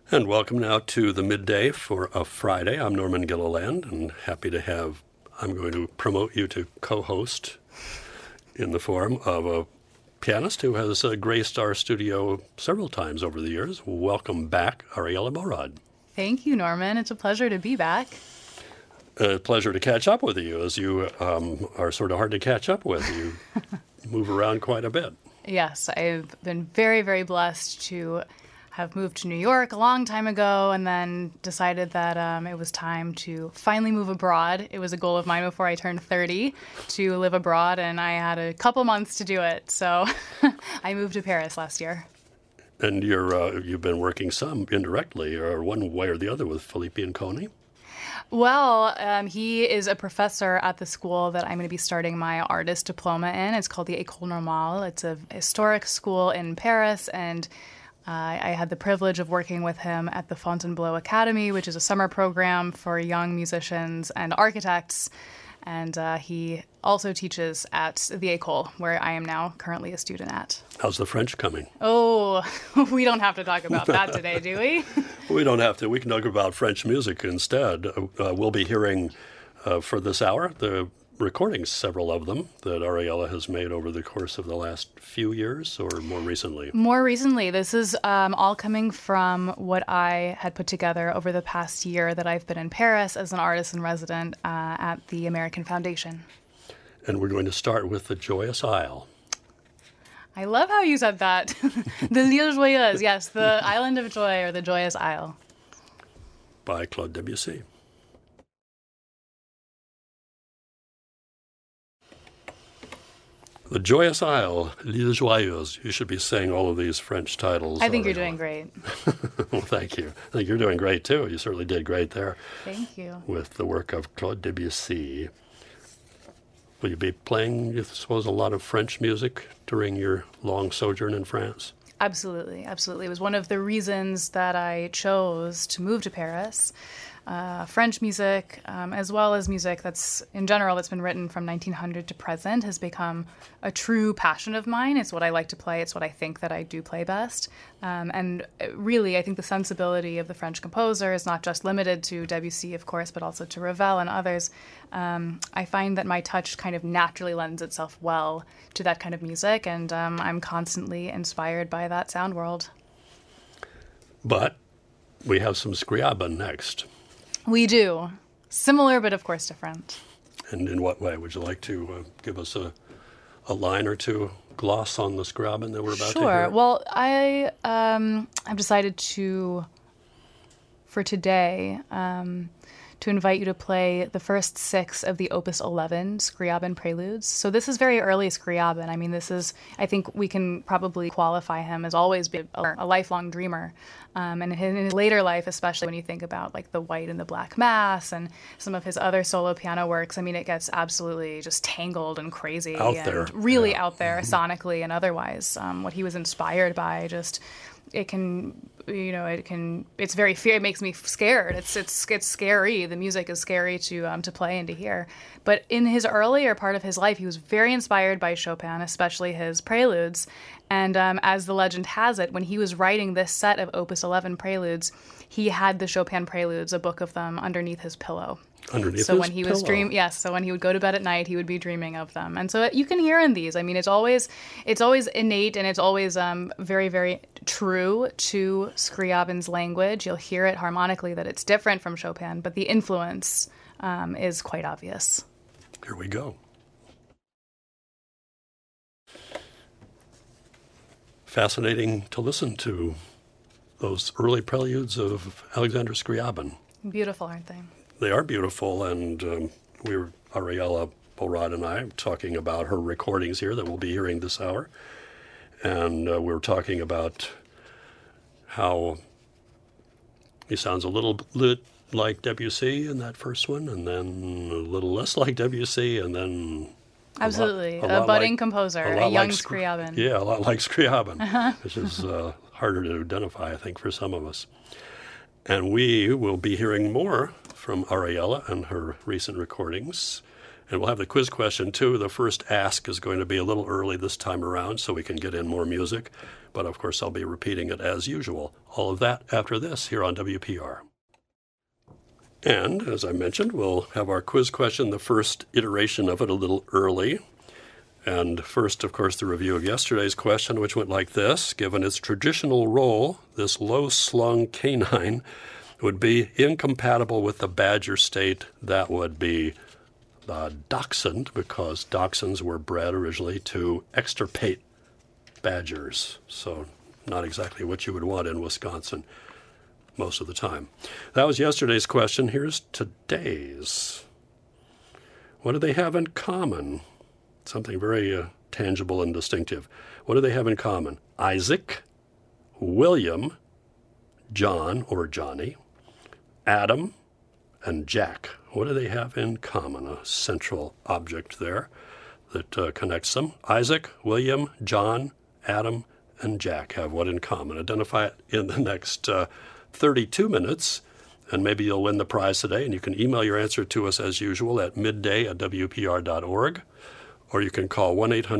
And welcome now to the midday for a Friday. I'm Norman Gilliland, and I'm going to promote you to co-host in the form of a pianist who has graced our studio several times over the years. Welcome back, Ariella Morad. Thank you, Norman. It's a pleasure to be back. A pleasure to catch up with you, as you are sort of hard to catch up with. You move around quite a bit. Yes, I've been very, very blessed to have moved to New York a long time ago and then decided that it was time to finally move abroad. It was a goal of mine before I turned 30 to live abroad, and I had a couple months to do it. So I moved to Paris last year. And you've been working some indirectly, or one way or the other, with Felipe Ancona? Well, he is a professor at the school that I'm going to be starting my artist diploma in. It's called the École Normale. It's a historic school in Paris, and I had the privilege of working with him at the Fontainebleau Academy, which is a summer program for young musicians and architects. And he also teaches at the École, where I am now currently a student at. How's the French coming? Oh, we don't have to talk about that today, do we? We don't have to. We can talk about French music instead. We'll be hearing for this hour the recordings, several of them, that Ariella has made over the course of the last few years, or more recently? More recently. This is all coming from what I had put together over the past year that I've been in Paris as an artist in resident at the American Foundation. And we're going to start with The Joyous Isle. I love how you said that. The L'Île Joyeuse, yes, the Island of Joy, or the Joyous Isle. By Claude Debussy. The Joyous Isle, L'Île Joyeuse. You should be saying all of these French titles. I think you're doing great. Well, thank you. I think you're doing great, too. You certainly did great there. Thank you. With the work of Claude Debussy. Will you be playing, I suppose, a lot of French music during your long sojourn in France? Absolutely, absolutely. It was one of the reasons that I chose to move to Paris. French music, as well as music that's been written from 1900 to present, has become a true passion of mine. It's what I like to play. It's what I think that I do play best. And really, I think the sensibility of the French composer is not just limited to Debussy, of course, but also to Ravel and others. I find that my touch kind of naturally lends itself well to that kind of music, and I'm constantly inspired by that sound world. But we have some Scriabin next. We do. Similar, but of course different. And in what way? Would you like to give us a line or two gloss on the Scriabin that we're about to hear? Sure. Well, I've decided for today, to invite you to play the first 6 of the Opus 11 Scriabin Preludes. So this is very early Scriabin. I mean, I think we can probably qualify him as always being a lifelong dreamer. And in his later life, especially when you think about like the White and the Black Mass and some of his other solo piano works, I mean, it gets absolutely just tangled and crazy really out there sonically and otherwise. What he was inspired by, it's very fear. It makes me scared. It's scary. The music is scary to play and to hear. But in his earlier part of his life, he was very inspired by Chopin, especially his preludes. And as the legend has it, when he was writing this set of Opus 11 preludes, he had the Chopin preludes, a book of them, underneath his pillow. So when he was so when he would go to bed at night, he would be dreaming of them. And so you can hear in these. I mean, it's always innate, and it's always very, very true to Scriabin's language. You'll hear it harmonically that it's different from Chopin, but the influence is quite obvious. Here we go. Fascinating to listen to those early preludes of Alexander Scriabin. Beautiful, aren't they? They are beautiful, and Ariella Morad and I, talking about her recordings here that we'll be hearing this hour. And we're talking about how he sounds a little bit like Debussy in that first one, and then a little less like Debussy, and then absolutely a budding composer, a young Scriabin. Yeah, a lot like Scriabin, which is harder to identify, I think, for some of us. And we will be hearing more from Ariella and her recent recordings. And we'll have the quiz question, too. The first ask is going to be a little early this time around so we can get in more music. But, of course, I'll be repeating it as usual. All of that after this here on WPR. And, as I mentioned, we'll have our quiz question, the first iteration of it, a little early. And first, of course, the review of yesterday's question, which went like this. Given its traditional role, this low-slung canine would be incompatible with the badger state. That would be dachshund, because dachshunds were bred originally to extirpate badgers. So not exactly what you would want in Wisconsin most of the time. That was yesterday's question. Here's today's. What do they have in common? Something very tangible and distinctive. What do they have in common? Isaac, William, John or Johnny, Adam, and Jack. What do they have in common? A central object there that connects them. Isaac, William, John, Adam, and Jack have what in common? Identify it in the next 32 minutes, and maybe you'll win the prize today. And you can email your answer to us as usual at midday@wpr.org, or you can call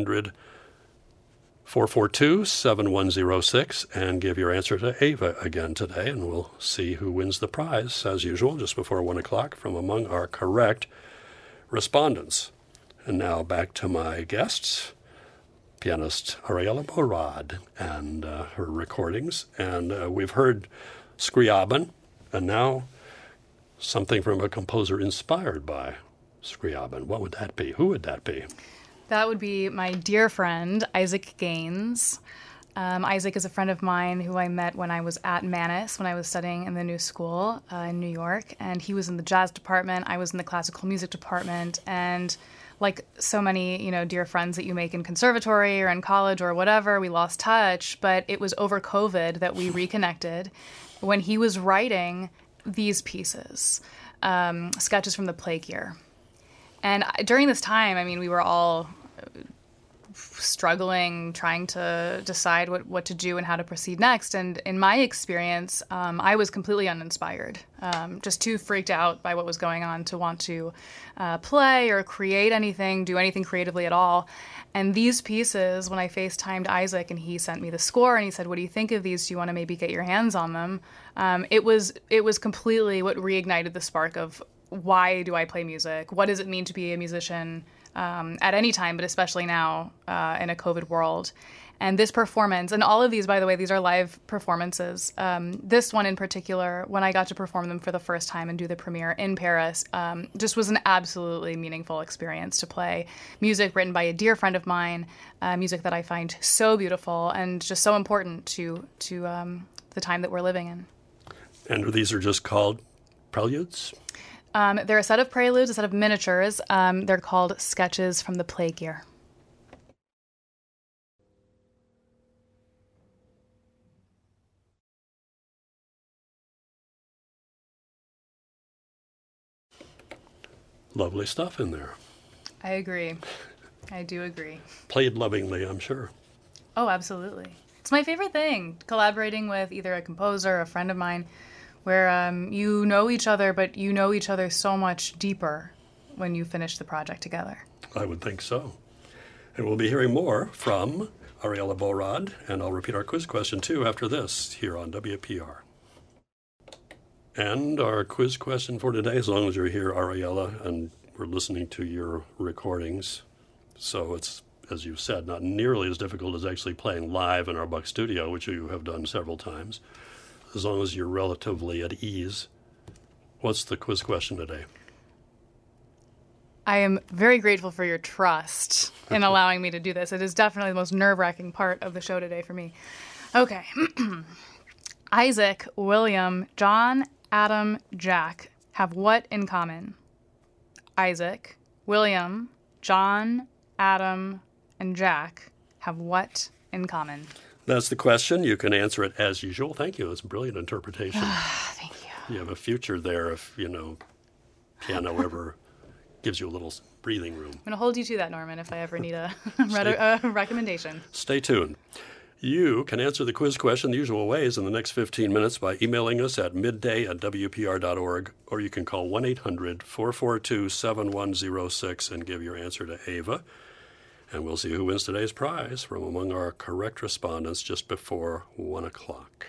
1-800-442-7106 and give your answer to Ava again today, and we'll see who wins the prize, as usual, just before 1 o'clock from among our correct respondents. And now back to my guests, pianist Ariella Borad and her recordings. And we've heard Scriabin, and now something from a composer inspired by Scriabin. What would that be? Who would that be? That would be my dear friend, Isaac Gaines. Isaac is a friend of mine who I met when I was at Mannes, when I was studying in the New School in New York. And he was in the jazz department. I was in the classical music department. And like so many, dear friends that you make in conservatory or in college or whatever, we lost touch. But it was over COVID that we reconnected when he was writing these pieces, sketches from the Plague Year. And during this time, we were all struggling, trying to decide what to do and how to proceed next. And in my experience, I was completely uninspired, just too freaked out by what was going on to want to play or create anything, do anything creatively at all. And these pieces, when I FaceTimed Isaac and he sent me the score and he said, "What do you think of these? Do you want to maybe get your hands on them?" It was completely what reignited the spark of, why do I play music? What does it mean to be a musician at any time, but especially now in a COVID world? And this performance, and all of these, by the way, these are live performances. This one in particular, when I got to perform them for the first time and do the premiere in Paris, just was an absolutely meaningful experience to play music written by a dear friend of mine, music that I find so beautiful and just so important to the time that we're living in. And these are just called preludes? They're a set of preludes, a set of miniatures. They're called Sketches from the Plague Year. Lovely stuff in there. I agree. I do agree. Played lovingly, I'm sure. Oh, absolutely. It's my favorite thing, collaborating with either a composer or a friend of mine, where you know each other, but you know each other so much deeper when you finish the project together. I would think so. And we'll be hearing more from Ariella Borad, and I'll repeat our quiz question, too, after this, here on WPR. And our quiz question for today, as long as you're here, Ariella, and we're listening to your recordings, so it's, as you've said, not nearly as difficult as actually playing live in our Buck studio, which you have done several times. As long as you're relatively at ease. What's the quiz question today? I am very grateful for your trust in allowing me to do this. It is definitely the most nerve-wracking part of the show today for me. Okay. Isaac, William, John, Adam, Jack have what in common? Isaac, William, John, Adam, and Jack have what in common? That's the question. You can answer it as usual. Thank you. It's a brilliant interpretation. Thank you. You have a future there if, piano ever gives you a little breathing room. I'm going to hold you to that, Norman, if I ever need a recommendation. Stay tuned. You can answer the quiz question the usual ways in the next 15 minutes by emailing us at midday@wpr.org, or you can call 1-800-442-7106 and give your answer to Ava. And we'll see who wins today's prize from among our correct respondents just before 1 o'clock.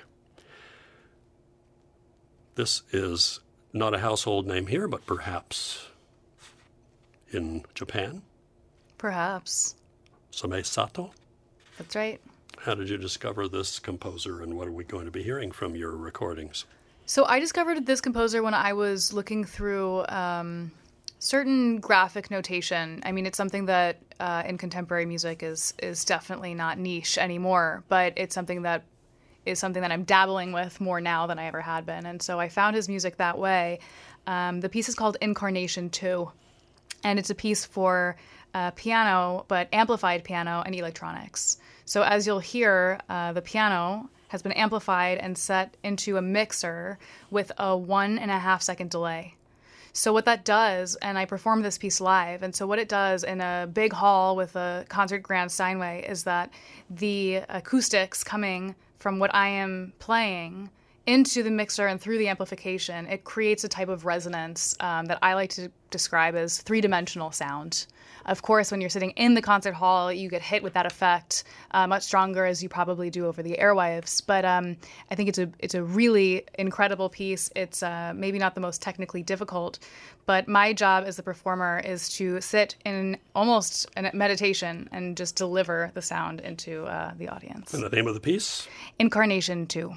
This is not a household name here, but perhaps in Japan. Perhaps. Same Sato. That's right. How did you discover this composer, and what are we going to be hearing from your recordings? So I discovered this composer when I was looking through certain graphic notation. I mean, it's something that in contemporary music is definitely not niche anymore, but it's something that I'm dabbling with more now than I ever had been. And so I found his music that way. The piece is called Incarnation 2, and it's a piece for piano, but amplified piano and electronics. So as you'll hear, the piano has been amplified and set into a mixer with a 1.5 second delay. So what that does, and I performed this piece live, and so what it does in a big hall with a concert grand Steinway is that the acoustics coming from what I am playing into the mixer and through the amplification, it creates a type of resonance that I like to describe as three-dimensional sound. Of course, when you're sitting in the concert hall, you get hit with that effect much stronger, as you probably do over the airwaves. But I think it's a really incredible piece. It's maybe not the most technically difficult, but my job as the performer is to sit in almost a meditation and just deliver the sound into the audience. And the name of the piece? Incarnation 2.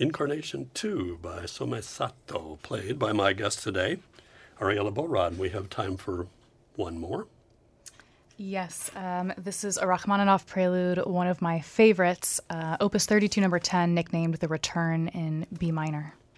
Incarnation 2 by Some Sato, played by my guest today, Ariella Borod. We have time for one more. Yes, this is a Rachmaninoff prelude, one of my favorites, Opus 32, number 10, nicknamed The Return in B minor.